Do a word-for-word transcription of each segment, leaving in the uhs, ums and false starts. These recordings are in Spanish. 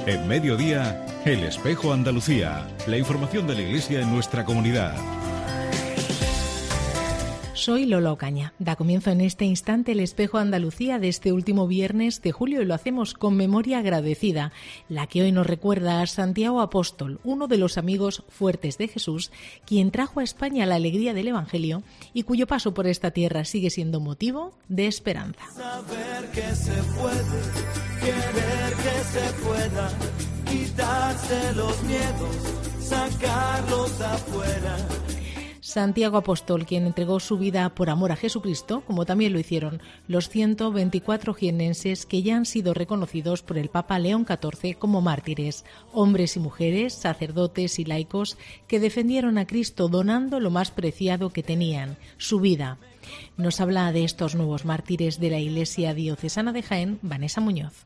En Mediodía, El Espejo Andalucía. La información de la Iglesia en nuestra comunidad. Soy Lola Ocaña. Da comienzo en este instante El Espejo Andalucía de este último viernes de julio y lo hacemos con memoria agradecida, la que hoy nos recuerda a Santiago Apóstol, uno de los amigos fuertes de Jesús, quien trajo a España la alegría del Evangelio y cuyo paso por esta tierra sigue siendo motivo de esperanza. Saber que se puede, querer que se pueda, quitarse los miedos, sacarlos afuera. Santiago Apóstol, quien entregó su vida por amor a Jesucristo, como también lo hicieron los ciento veinticuatro jiennenses que ya han sido reconocidos por el Papa León catorce como mártires, hombres y mujeres, sacerdotes y laicos que defendieron a Cristo donando lo más preciado que tenían, su vida. Nos habla de estos nuevos mártires de la Iglesia Diocesana de Jaén, Vanessa Muñoz.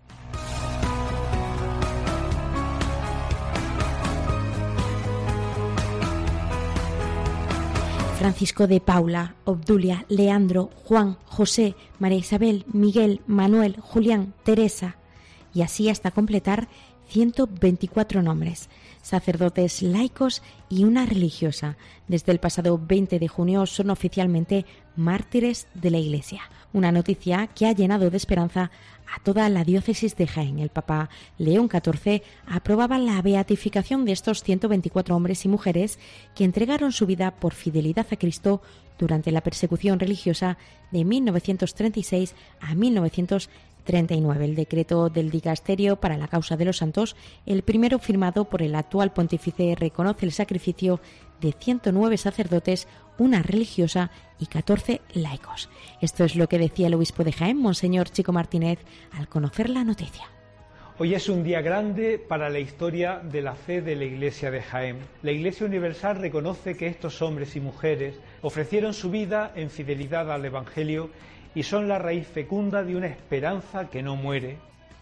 Francisco de Paula, Obdulia, Leandro, Juan, José, María Isabel, Miguel, Manuel, Julián, Teresa, y así hasta completar ciento veinticuatro nombres, sacerdotes, laicos y una religiosa. Desde el pasado veinte de junio son oficialmente mártires de la Iglesia, una noticia que ha llenado de esperanza a toda la diócesis de Jaén. El Papa León catorce aprobaba la beatificación de estos ciento veinticuatro hombres y mujeres que entregaron su vida por fidelidad a Cristo durante la persecución religiosa de mil novecientos treinta y seis a mil novecientos treinta y nueve. El decreto del Dicasterio para la Causa de los Santos, el primero firmado por el actual pontífice, reconoce el sacrificio de ciento nueve sacerdotes, una religiosa y catorce laicos. Esto es lo que decía el obispo de Jaén, Monseñor Chico Martínez, al conocer la noticia. Hoy es un día grande para la historia de la fe de la Iglesia de Jaén. La Iglesia Universal reconoce que estos hombres y mujeres ofrecieron su vida en fidelidad al Evangelio y son la raíz fecunda de una esperanza que no muere.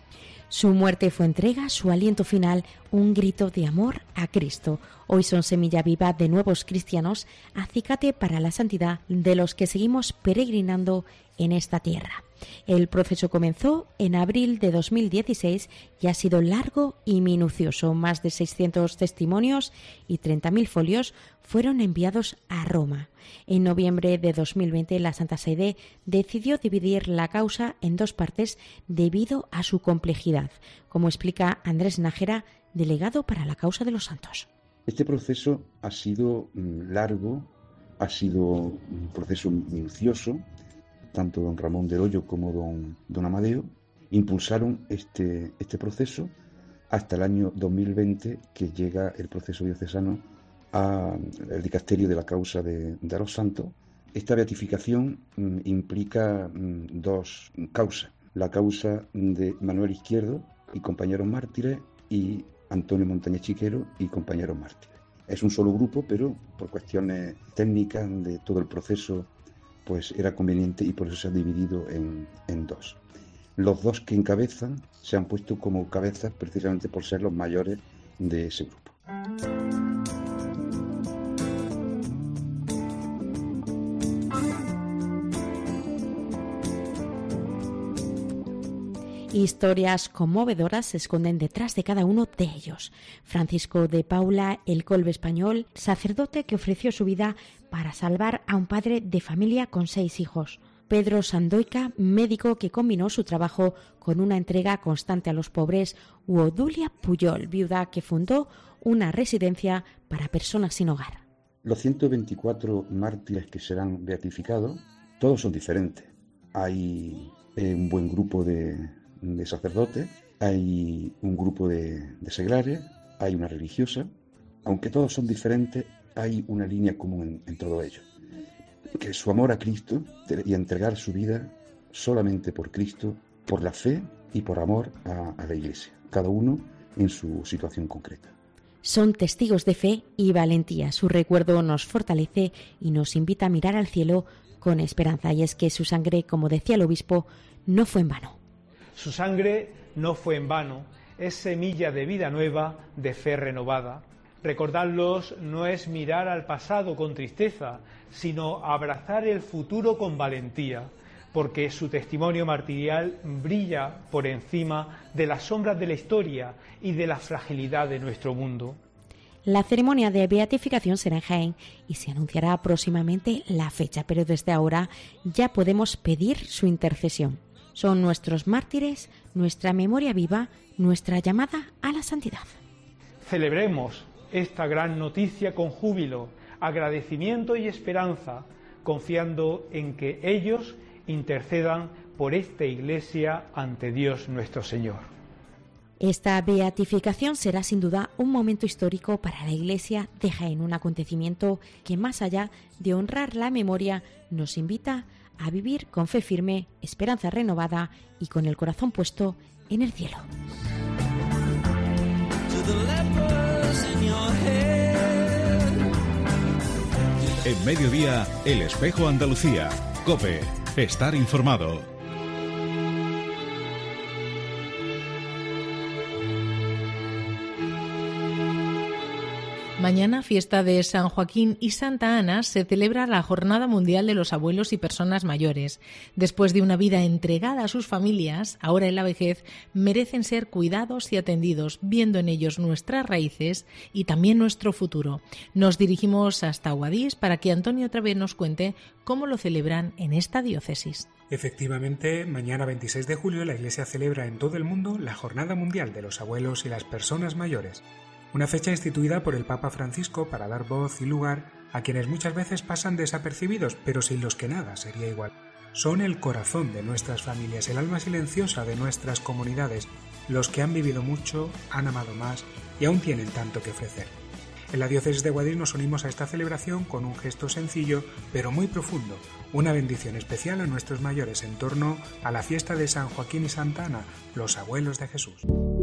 Su muerte fue entrega, su aliento final, un grito de amor a Cristo. Hoy son semilla viva de nuevos cristianos, acicate para la santidad de los que seguimos peregrinando en esta tierra. El proceso comenzó en abril de dos mil dieciséis y ha sido largo y minucioso. Más de seiscientos testimonios y treinta mil folios fueron enviados a Roma. En noviembre de dos mil veinte, la Santa Sede decidió dividir la causa en dos partes debido a su complejidad, como explica Andrés Nájera, delegado para la causa de los santos. Este proceso ha sido largo, ha sido un proceso minucioso. Tanto don Ramón del Hoyo como don, don Amadeo impulsaron este, este proceso hasta el año dos mil veinte, que llega el proceso diocesano al dicasterio de la causa de, de los santos. Esta beatificación mm, implica mm, dos causas: la causa de Manuel Izquierdo y compañeros mártires y Antonio Montañez Chiquero y compañeros mártires. Es un solo grupo, pero por cuestiones técnicas de todo el proceso pues era conveniente y por eso se ha dividido en, en dos. Los dos que encabezan se han puesto como cabezas precisamente por ser los mayores de ese grupo. Historias conmovedoras se esconden detrás de cada uno de ellos. Francisco de Paula, el colbe español, sacerdote que ofreció su vida para salvar a un padre de familia con seis hijos. Pedro Sandoica, médico que combinó su trabajo con una entrega constante a los pobres. U Obdulia Puyol, viuda que fundó una residencia para personas sin hogar. Los ciento veinticuatro mártires que serán beatificados, todos son diferentes. Hay eh, un buen grupo de... de sacerdotes, hay un grupo de, de seglares, hay una religiosa. Aunque todos son diferentes, hay una línea común en, en todos ellos, que es su amor a Cristo y entregar su vida solamente por Cristo, por la fe y por amor a, a la Iglesia, cada uno en su situación concreta. Son testigos de fe y valentía. Su recuerdo nos fortalece y nos invita a mirar al cielo con esperanza, y es que su sangre, como decía el obispo, no fue en vano. Su sangre no fue en vano, es semilla de vida nueva, de fe renovada. Recordarlos no es mirar al pasado con tristeza, sino abrazar el futuro con valentía, porque su testimonio martirial brilla por encima de las sombras de la historia y de la fragilidad de nuestro mundo. La ceremonia de beatificación será en Jaén y se anunciará próximamente la fecha, pero desde ahora ya podemos pedir su intercesión. Son nuestros mártires, nuestra memoria viva, nuestra llamada a la santidad. Celebremos esta gran noticia con júbilo, agradecimiento y esperanza, confiando en que ellos intercedan por esta Iglesia ante Dios nuestro Señor. Esta beatificación será sin duda un momento histórico para la Iglesia de Jaén, un acontecimiento que más allá de honrar la memoria nos invita a vivir con fe firme, esperanza renovada y con el corazón puesto en el cielo. En Mediodía, El Espejo Andalucía. COPE. Estar informado. Mañana, fiesta de San Joaquín y Santa Ana, se celebra la Jornada Mundial de los Abuelos y Personas Mayores. Después de una vida entregada a sus familias, ahora en la vejez, merecen ser cuidados y atendidos, viendo en ellos nuestras raíces y también nuestro futuro. Nos dirigimos hasta Guadix para que Antonio otra vez nos cuente cómo lo celebran en esta diócesis. Efectivamente, mañana veintiséis de julio la Iglesia celebra en todo el mundo la Jornada Mundial de los Abuelos y las Personas Mayores. Una fecha instituida por el Papa Francisco para dar voz y lugar a quienes muchas veces pasan desapercibidos, pero sin los que nada sería igual. Son el corazón de nuestras familias, el alma silenciosa de nuestras comunidades, los que han vivido mucho, han amado más y aún tienen tanto que ofrecer. En la diócesis de Guadix nos unimos a esta celebración con un gesto sencillo, pero muy profundo, una bendición especial a nuestros mayores en torno a la fiesta de San Joaquín y Santa Ana, los abuelos de Jesús.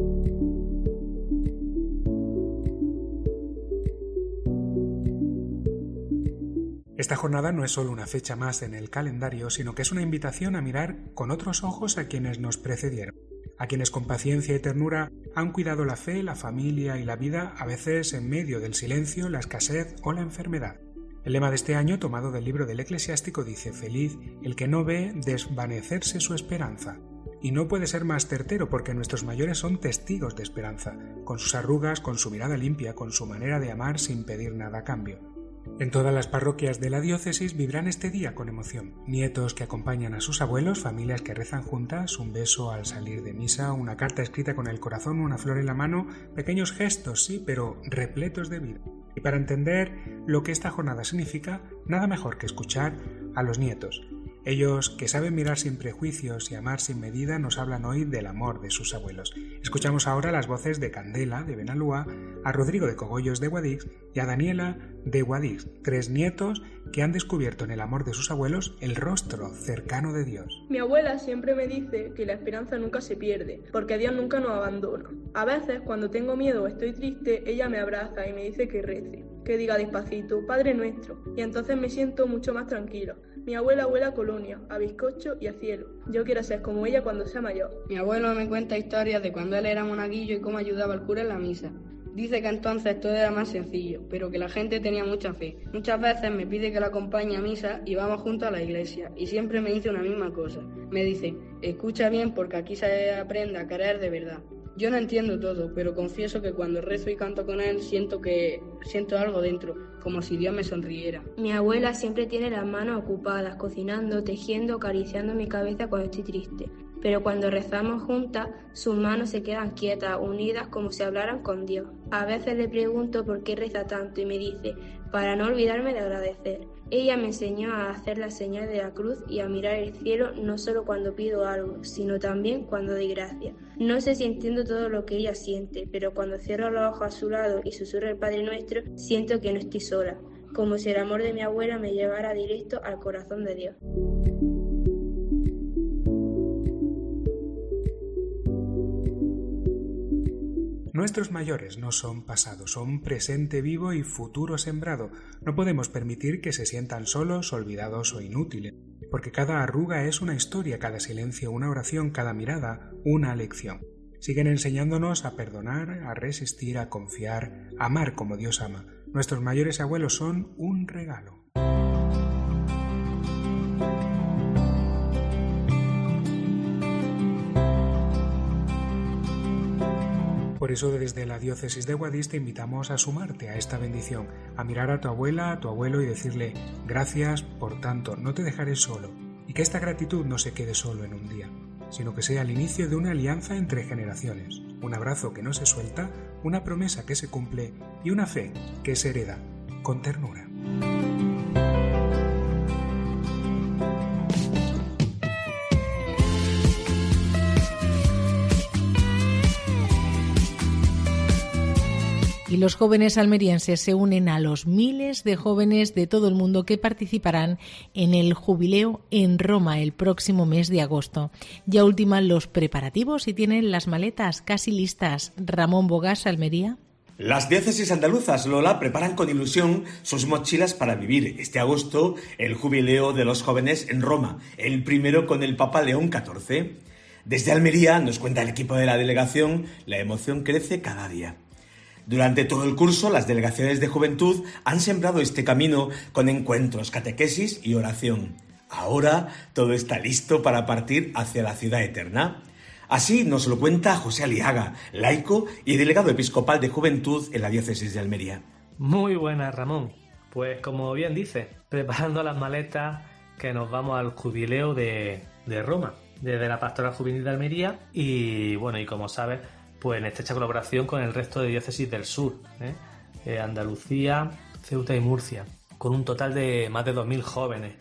Esta jornada no es solo una fecha más en el calendario, sino que es una invitación a mirar con otros ojos a quienes nos precedieron, a quienes con paciencia y ternura han cuidado la fe, la familia y la vida, a veces en medio del silencio, la escasez o la enfermedad. El lema de este año, tomado del libro del Eclesiástico, dice: «Feliz el que no ve desvanecerse su esperanza». Y no puede ser más certero, porque nuestros mayores son testigos de esperanza, con sus arrugas, con su mirada limpia, con su manera de amar sin pedir nada a cambio. En todas las parroquias de la diócesis vivirán este día con emoción. Nietos que acompañan a sus abuelos, familias que rezan juntas, un beso al salir de misa, una carta escrita con el corazón, una flor en la mano, pequeños gestos, sí, pero repletos de vida. Y para entender lo que esta jornada significa, nada mejor que escuchar a los nietos. Ellos, que saben mirar sin prejuicios y amar sin medida, nos hablan hoy del amor de sus abuelos. Escuchamos ahora las voces de Candela, de Benalúa, a Rodrigo de Cogollos, de Guadix, y a Daniela, de Guadix, tres nietos que han descubierto en el amor de sus abuelos el rostro cercano de Dios. Mi abuela siempre me dice que la esperanza nunca se pierde, porque Dios nunca nos abandona. A veces, cuando tengo miedo o estoy triste, ella me abraza y me dice que rece, que diga despacito, Padre Nuestro, y entonces me siento mucho más tranquilo. Mi abuela huele a colonia, a bizcocho y a cielo. Yo quiero ser como ella cuando sea mayor. Mi abuelo me cuenta historias de cuando él era monaguillo y cómo ayudaba al cura en la misa. Dice que entonces todo era más sencillo, pero que la gente tenía mucha fe. Muchas veces me pide que la acompañe a misa y vamos juntos a la iglesia, y siempre me dice una misma cosa. Me dice: escucha bien porque aquí se aprende a querer de verdad. Yo no entiendo todo, pero confieso que cuando rezo y canto con él siento que siento algo dentro, como si Dios me sonriera. Mi abuela siempre tiene las manos ocupadas, cocinando, tejiendo, acariciando mi cabeza cuando estoy triste. Pero cuando rezamos juntas, sus manos se quedan quietas, unidas como si hablaran con Dios. A veces le pregunto por qué reza tanto y me dice: para no olvidarme de agradecer. Ella me enseñó a hacer la señal de la cruz y a mirar el cielo no solo cuando pido algo, sino también cuando doy gracias. No sé si entiendo todo lo que ella siente, pero cuando cierro los ojos a su lado y susurro el Padre Nuestro, siento que no estoy sola, como si el amor de mi abuela me llevara directo al corazón de Dios. Nuestros mayores no son pasado, son presente vivo y futuro sembrado. No podemos permitir que se sientan solos, olvidados o inútiles, porque cada arruga es una historia, cada silencio una oración, cada mirada una lección. Siguen enseñándonos a perdonar, a resistir, a confiar, a amar como Dios ama. Nuestros mayores abuelos son un regalo. Por eso desde la diócesis de Guadix te invitamos a sumarte a esta bendición, a mirar a tu abuela, a tu abuelo y decirle gracias por tanto, no te dejaré solo. Y que esta gratitud no se quede solo en un día, sino que sea el inicio de una alianza entre generaciones, un abrazo que no se suelta, una promesa que se cumple y una fe que se hereda con ternura. Y los jóvenes almerienses se unen a los miles de jóvenes de todo el mundo que participarán en el Jubileo en Roma el próximo mes de agosto. Ya ultiman los preparativos y tienen las maletas casi listas. Ramón Bogas, Almería. Las diócesis andaluzas, Lola, preparan con ilusión sus mochilas para vivir este agosto el Jubileo de los jóvenes en Roma, el primero con el Papa León catorce. Desde Almería, nos cuenta el equipo de la delegación, la emoción crece cada día. Durante todo el curso, las delegaciones de juventud han sembrado este camino con encuentros, catequesis y oración. Ahora todo está listo para partir hacia la ciudad eterna. Así nos lo cuenta José Aliaga, laico y delegado episcopal de juventud en la diócesis de Almería. Muy buenas, Ramón. Pues como bien dices, preparando las maletas que nos vamos al jubileo de, de Roma, desde la Pastoral Juvenil de Almería y bueno, y como sabes, pues en estrecha colaboración con el resto de diócesis del sur, ¿eh? Eh, Andalucía, Ceuta y Murcia, con un total de más de dos mil jóvenes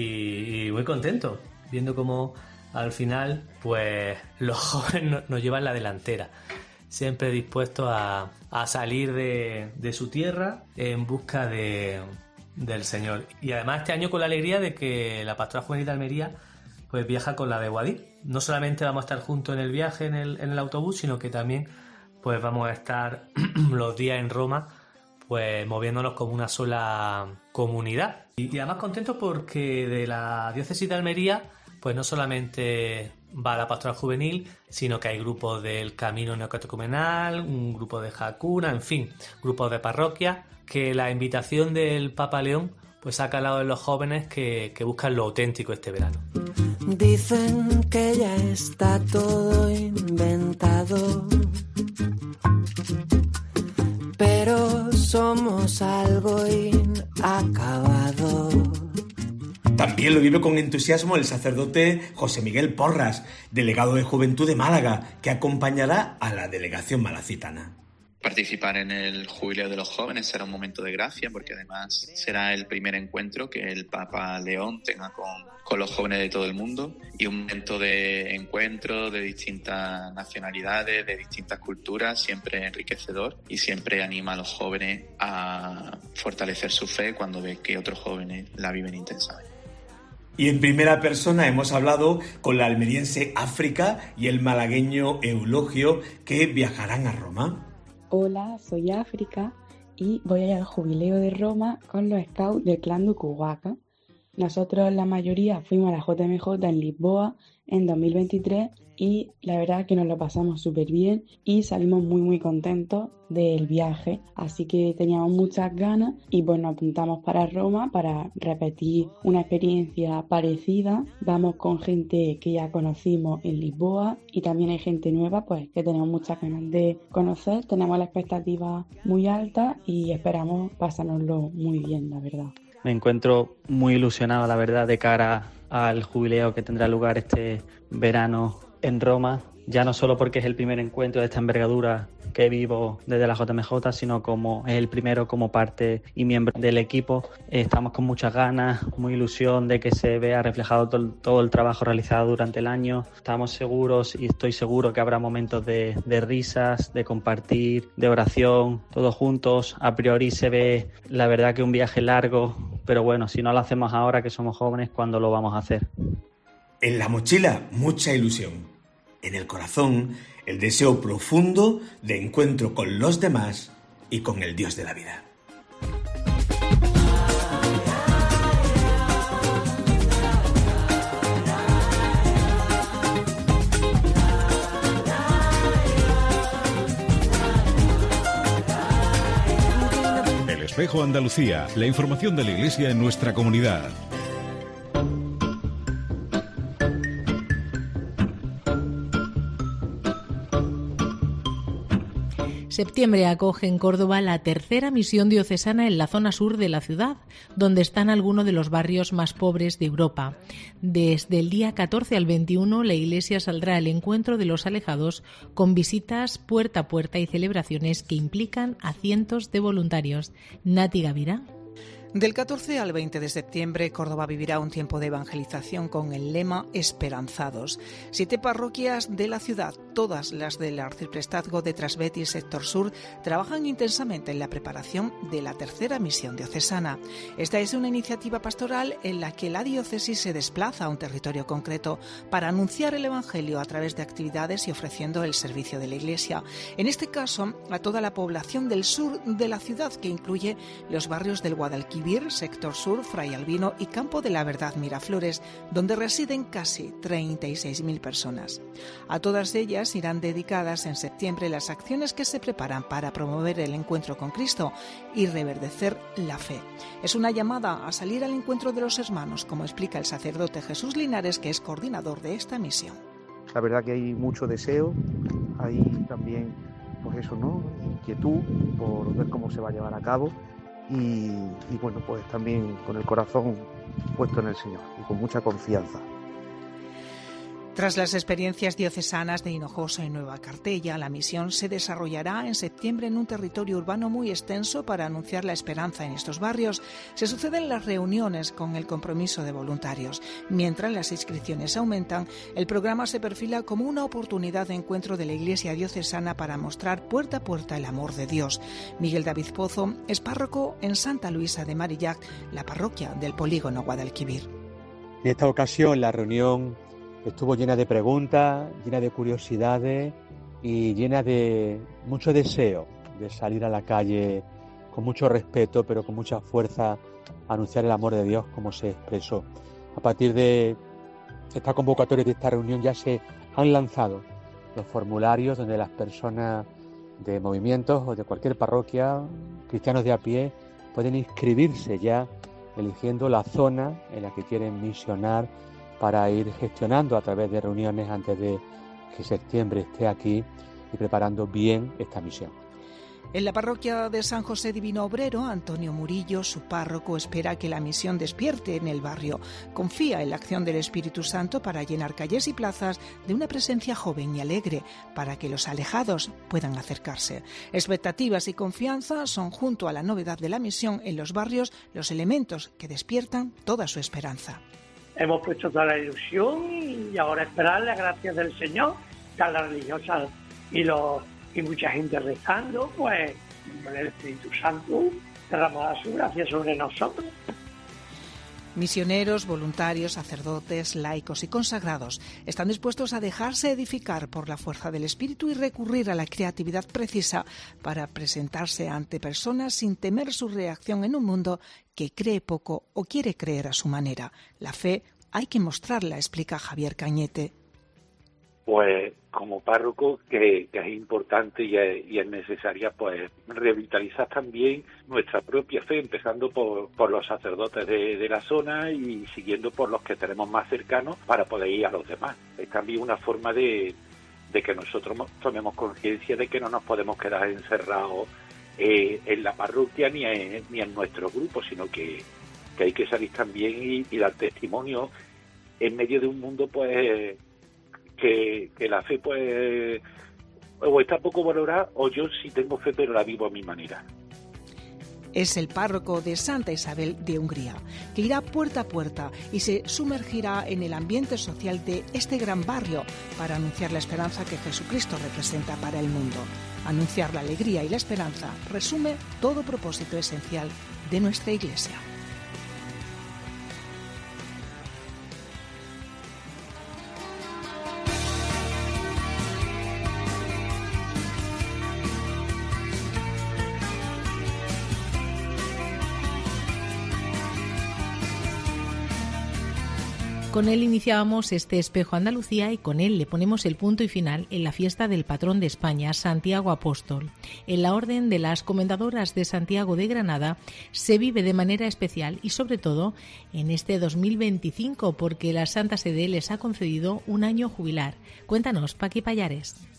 y, y muy contento, viendo cómo al final pues los jóvenes nos llevan la delantera, siempre dispuestos a, a salir de, de su tierra en busca de, del Señor. Y además este año con la alegría de que la Pastoral Juvenil de Almería pues viaja con la de Guadix. No solamente vamos a estar juntos en el viaje, en el, en el autobús, sino que también pues vamos a estar los días en Roma, pues moviéndonos como una sola comunidad. Y, y además contentos porque de la diócesis de Almería, pues no solamente va la pastoral juvenil, sino que hay grupos del Camino Neocatecumenal, un grupo de Jacuna, en fin, grupos de parroquia, que la invitación del Papa León pues ha calado en los jóvenes que, que buscan lo auténtico este verano. Dicen que ya está todo inventado, pero somos algo inacabado. También lo vive con entusiasmo el sacerdote José Miguel Porras, delegado de Juventud de Málaga, que acompañará a la delegación malacitana. Participar en el Jubileo de los Jóvenes será un momento de gracia porque además será el primer encuentro que el Papa León tenga con, con los jóvenes de todo el mundo y un momento de encuentro de distintas nacionalidades, de distintas culturas, siempre enriquecedor y siempre anima a los jóvenes a fortalecer su fe cuando ve que otros jóvenes la viven intensamente. Y en primera persona hemos hablado con la almeriense África y el malagueño Eulogio, que viajarán a Roma. Hola, soy África y voy a ir al Jubileo de Roma con los scouts del clan de Ucuhuaca. Nosotros la mayoría fuimos a la J M J en Lisboa en dos mil veintitrés y la verdad que nos lo pasamos súper bien y salimos muy muy contentos del viaje, así que teníamos muchas ganas y pues nos apuntamos para Roma para repetir una experiencia parecida. Vamos con gente que ya conocimos en Lisboa y también hay gente nueva pues que tenemos muchas ganas de conocer, tenemos la expectativa muy alta y esperamos pasárnoslo muy bien, la verdad. Me encuentro muy ilusionado, la verdad, de cara al jubileo que tendrá lugar este verano en Roma, ya no solo porque es el primer encuentro de esta envergadura que vivo desde la J M J, sino como es el primero como parte y miembro del equipo. Estamos con muchas ganas, muy ilusión de que se vea reflejado todo, todo el trabajo realizado durante el año. Estamos seguros y estoy seguro que habrá momentos de, de risas, de compartir, de oración, todos juntos. A priori se ve, la verdad, que un viaje largo, pero bueno, si no lo hacemos ahora que somos jóvenes, ¿cuándo lo vamos a hacer? En la mochila, mucha ilusión. En el corazón, el deseo profundo de encuentro con los demás y con el Dios de la vida. El Espejo Andalucía, la información de la Iglesia en nuestra comunidad. Septiembre acoge en Córdoba la tercera misión diocesana en la zona sur de la ciudad, donde están algunos de los barrios más pobres de Europa. Desde el día catorce al veintiuno, la Iglesia saldrá al encuentro de los alejados con visitas puerta a puerta y celebraciones que implican a cientos de voluntarios. Nati Gavira. Del catorce al veinte de septiembre, Córdoba vivirá un tiempo de evangelización con el lema Esperanzados. Siete parroquias de la ciudad, todas las del arciprestazgo de Trasbeti, sector sur, trabajan intensamente en la preparación de la tercera misión diocesana. Esta es una iniciativa pastoral en la que la diócesis se desplaza a un territorio concreto para anunciar el Evangelio a través de actividades y ofreciendo el servicio de la Iglesia. En este caso, a toda la población del sur de la ciudad, que incluye los barrios del Guadalquivir, sector sur, Fray Albino y Campo de la Verdad Miraflores, donde residen casi treinta y seis mil personas. A todas ellas irán dedicadas en septiembre las acciones que se preparan para promover el encuentro con Cristo y reverdecer la fe. Es una llamada a salir al encuentro de los hermanos, como explica el sacerdote Jesús Linares, que es coordinador de esta misión. La verdad que hay mucho deseo, hay también, pues eso, ¿no?, inquietud por ver cómo se va a llevar a cabo. Y, y bueno, pues también con el corazón puesto en el Señor y con mucha confianza. Tras las experiencias diocesanas de Hinojosa y Nueva Cartella, la misión se desarrollará en septiembre en un territorio urbano muy extenso para anunciar la esperanza en estos barrios. Se suceden las reuniones con el compromiso de voluntarios. Mientras las inscripciones aumentan, el programa se perfila como una oportunidad de encuentro de la Iglesia diocesana para mostrar puerta a puerta el amor de Dios. Miguel David Pozo es párroco en Santa Luisa de Marillac, la parroquia del polígono Guadalquivir. En esta ocasión la reunión estuvo llena de preguntas, llena de curiosidades y llena de mucho deseo de salir a la calle con mucho respeto, pero con mucha fuerza, a anunciar el amor de Dios como se expresó. A partir de esta convocatoria, de esta reunión, ya se han lanzado los formularios donde las personas de movimientos o de cualquier parroquia, cristianos de a pie, pueden inscribirse ya eligiendo la zona en la que quieren misionar, para ir gestionando a través de reuniones antes de que septiembre esté aquí y preparando bien esta misión. En la parroquia de San José Divino Obrero, Antonio Murillo, su párroco, espera que la misión despierte en el barrio. Confía en la acción del Espíritu Santo para llenar calles y plazas de una presencia joven y alegre, para que los alejados puedan acercarse. Expectativas y confianza son, junto a la novedad de la misión en los barrios, los elementos que despiertan toda su esperanza. Hemos puesto toda la ilusión y ahora esperar la gracia del Señor, que a las religiosas y, los, y mucha gente rezando, pues con el Espíritu Santo derramará su gracia sobre nosotros. Misioneros, voluntarios, sacerdotes, laicos y consagrados están dispuestos a dejarse edificar por la fuerza del Espíritu y recurrir a la creatividad precisa para presentarse ante personas sin temer su reacción en un mundo que cree poco o quiere creer a su manera. La fe hay que mostrarla, explica Javier Cañete. Pues como párroco que, que es importante y es, y es necesaria pues revitalizar también nuestra propia fe, empezando por, por los sacerdotes de, de la zona y siguiendo por los que tenemos más cercanos para poder ir a los demás. Es también una forma de, de que nosotros tomemos conciencia de que no nos podemos quedar encerrados eh, en la parroquia ni en, ni en nuestro grupo, sino que, que hay que salir también y, y dar testimonio en medio de un mundo pues Que, que la fe pues o está poco valorada o yo sí tengo fe pero la vivo a mi manera. Es el párroco de Santa Isabel de Hungría, que irá puerta a puerta y se sumergirá en el ambiente social de este gran barrio para anunciar la esperanza que Jesucristo representa para el mundo. Anunciar la alegría y la esperanza resume todo propósito esencial de nuestra Iglesia. Con él iniciábamos este Espejo Andalucía y con él le ponemos el punto y final en la fiesta del patrón de España, Santiago Apóstol. En la Orden de las Comendadoras de Santiago de Granada se vive de manera especial y sobre todo en este dos mil veinticinco porque la Santa Sede les ha concedido un año jubilar. Cuéntanos, Paqui Payares.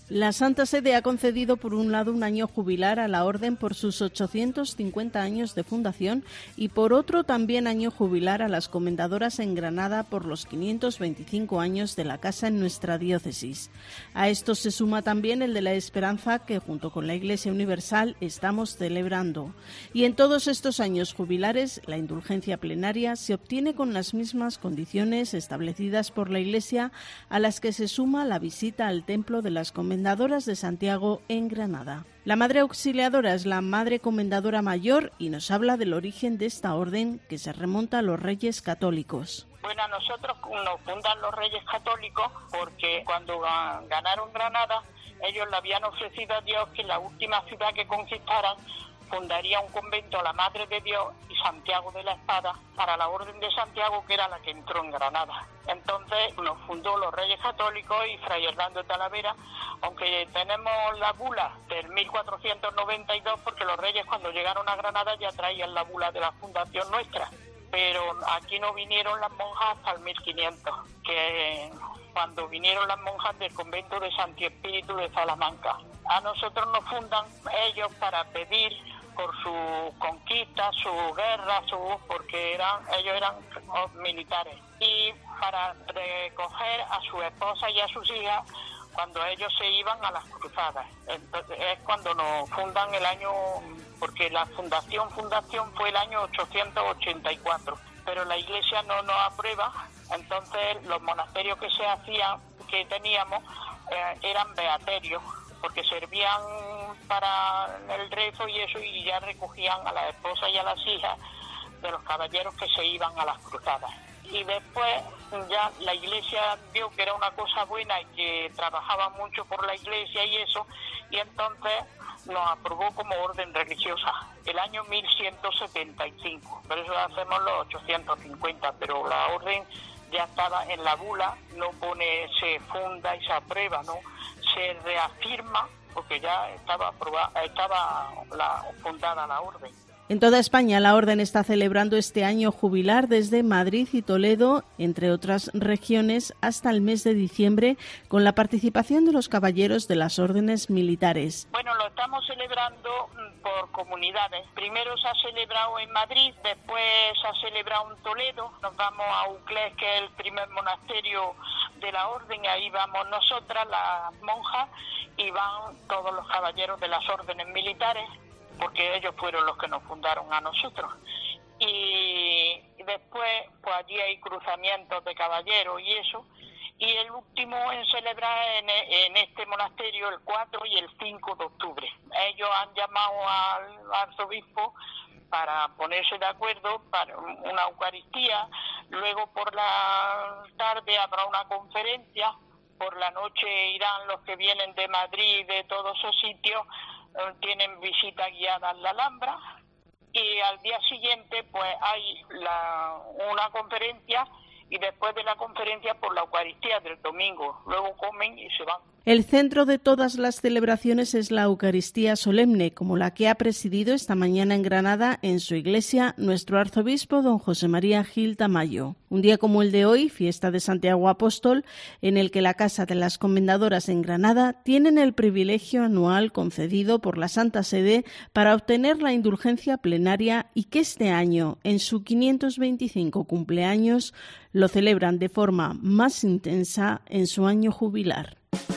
La Santa Sede ha concedido, por un lado, un año jubilar a la Orden por sus ochocientos cincuenta años de fundación y, por otro, también año jubilar a las comendadoras en Granada por los quinientos veinticinco años de la casa en nuestra diócesis. A esto se suma también el de la Esperanza, que junto con la Iglesia Universal estamos celebrando. Y en todos estos años jubilares, la indulgencia plenaria se obtiene con las mismas condiciones establecidas por la Iglesia, a las que se suma la visita al templo de las comendadoras de Santiago en Granada. La Madre Auxiliadora es la Madre Comendadora Mayor y nos habla del origen de esta orden, que se remonta a los Reyes Católicos. Bueno, a nosotros nos fundan los Reyes Católicos porque cuando ganaron Granada, ellos le habían ofrecido a Dios que en la última ciudad que conquistaran fundaría un convento a la Madre de Dios y Santiago de la Espada para la Orden de Santiago, que era la que entró en Granada. Entonces nos fundó los Reyes Católicos y Fray Hernando Talavera, aunque tenemos la bula del mil cuatrocientos noventa y dos, porque los Reyes cuando llegaron a Granada ya traían la bula de la fundación nuestra, pero aquí no vinieron las monjas hasta el mil quinientos, que cuando vinieron las monjas del convento de Santi Espíritu de Salamanca. A nosotros nos fundan ellos para pedir por sus conquistas, sus guerras, su, porque eran ellos eran militares, y para recoger a su esposa y a sus hijas cuando ellos se iban a las cruzadas. Entonces es cuando nos fundan el año, porque la fundación fundación fue el año ochocientos ochenta y cuatro, pero la Iglesia no nos aprueba. Entonces los monasterios que se hacían, que teníamos, eh, eran beaterios, porque servían para el rezo y eso, y ya recogían a las esposas y a las hijas de los caballeros que se iban a las cruzadas. Y después ya la Iglesia vio que era una cosa buena y que trabajaba mucho por la Iglesia y eso, y entonces nos aprobó como orden religiosa el año mil ciento setenta y cinco. Por eso hacemos los ochocientos cincuenta, pero la orden ya estaba en la bula, no pone se funda y se aprueba, no se reafirma, porque ya estaba aprobada, estaba la, fundada la orden. En toda España la Orden está celebrando este año jubilar desde Madrid y Toledo, entre otras regiones, hasta el mes de diciembre, con la participación de los caballeros de las órdenes militares. Bueno, lo estamos celebrando por comunidades. Primero se ha celebrado en Madrid, después se ha celebrado en Toledo. Nos vamos a Uclés, que es el primer monasterio de la Orden, ahí vamos nosotras, las monjas, y van todos los caballeros de las órdenes militares, porque ellos fueron los que nos fundaron a nosotros. Y después, pues allí hay cruzamientos de caballeros y eso. Y el último en celebrar en, en este monasterio el cuatro y el cinco de octubre. Ellos han llamado al arzobispo para ponerse de acuerdo para una Eucaristía. Luego por la tarde habrá una conferencia. Por la noche irán los que vienen de Madrid, de todos esos sitios, tienen visita guiada en la Alhambra, y al día siguiente pues hay la, una conferencia, y después de la conferencia por la Eucaristía del domingo, luego comen y se van. El centro de todas las celebraciones es la Eucaristía solemne, como la que ha presidido esta mañana en Granada, en su iglesia, nuestro arzobispo don José María Gil Tamayo. Un día como el de hoy, fiesta de Santiago Apóstol, en el que la Casa de las Comendadoras en Granada tienen el privilegio anual concedido por la Santa Sede para obtener la indulgencia plenaria, y que este año, en su quinientos veinticinco cumpleaños, lo celebran de forma más intensa en su año jubilar.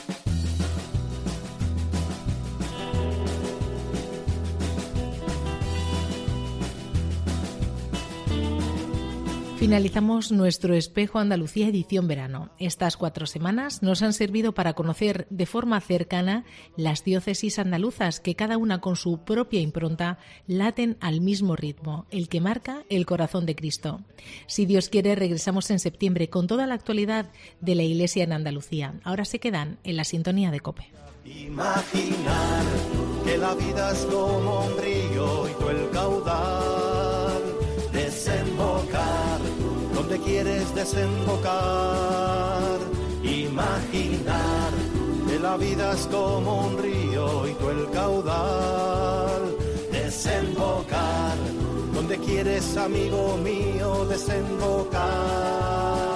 Finalizamos nuestro Espejo Andalucía edición verano. Estas cuatro semanas nos han servido para conocer de forma cercana las diócesis andaluzas, que cada una con su propia impronta laten al mismo ritmo, el que marca el corazón de Cristo. Si Dios quiere, regresamos en septiembre con toda la actualidad de la Iglesia en Andalucía. Ahora se quedan en la sintonía de COPE. Imaginar que la vida es como un río y tú el caudal, desembocar donde quieres desembocar. Imaginar que la vida es como un río y tú el caudal, desembocar donde quieres, amigo mío, desembocar.